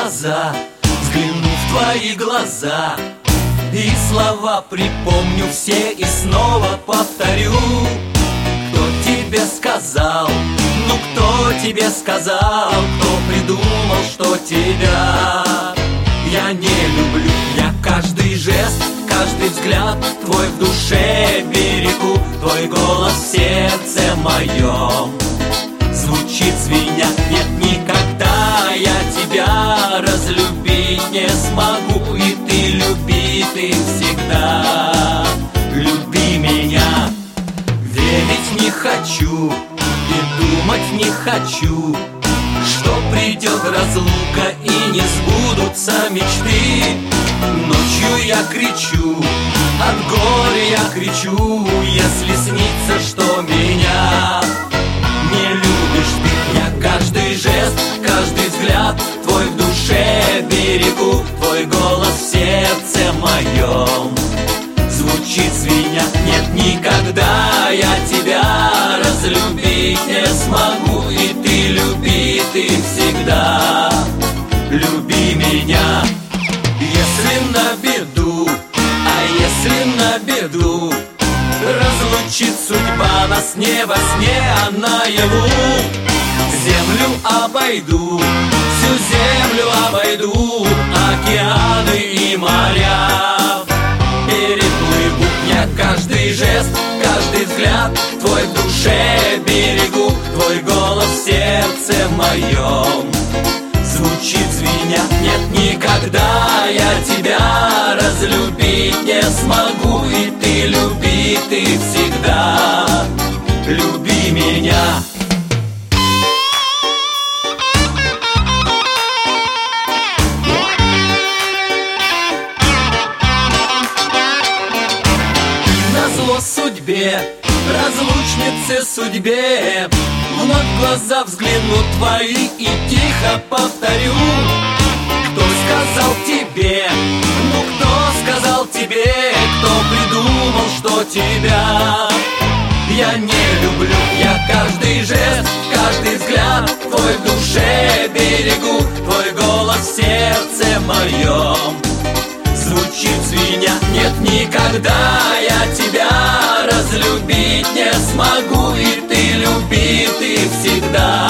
глаза, взгляну в твои глаза, и слова припомню все и снова повторю. Кто тебе сказал, ну кто тебе сказал, кто придумал, что тебя я не люблю? Я каждый жест, каждый взгляд твой в душе берегу, твой голос в сердце моем звучит звеня. Нет, никогда я тебя разлюбить не смогу, и ты люби, ты всегда люби меня. Верить не хочу и думать не хочу, что придет разлука и не сбудутся мечты. Ночью я кричу, от горя я кричу, если снится, что меня не любишь ты. Я каждый жест, каждый взгляд твой в душе берегу, твой голос в сердце моем звучит звеня. Нет, никогда я тебя разлюбить не смогу, и ты люби, ты всегда люби меня. Если на беду, а если на беду разлучит судьба нас не во сне, а наяву, землю обойду, всю землю обойду, океаны и моря переплыву. Я каждый жест, каждый взгляд твой в душе берегу, твой голос в сердце моем звучит звеня. Нет, никогда я тебя разлюбить не смогу, и ты люби, ты всегда люби меня. Назло судьбе, разлучнице судьбе, вновь в глаза взгляну твои и тихо повторю. Кто сказал тебе, ну кто сказал тебе, кто придумал, что тебя я не люблю? Я каждый жест, каждый взгляд твой в душе берегу, твой голос в сердце моем звучит звеня. Нет, никогда я тебя разлюбить не смогу, и ты люби, ты всегда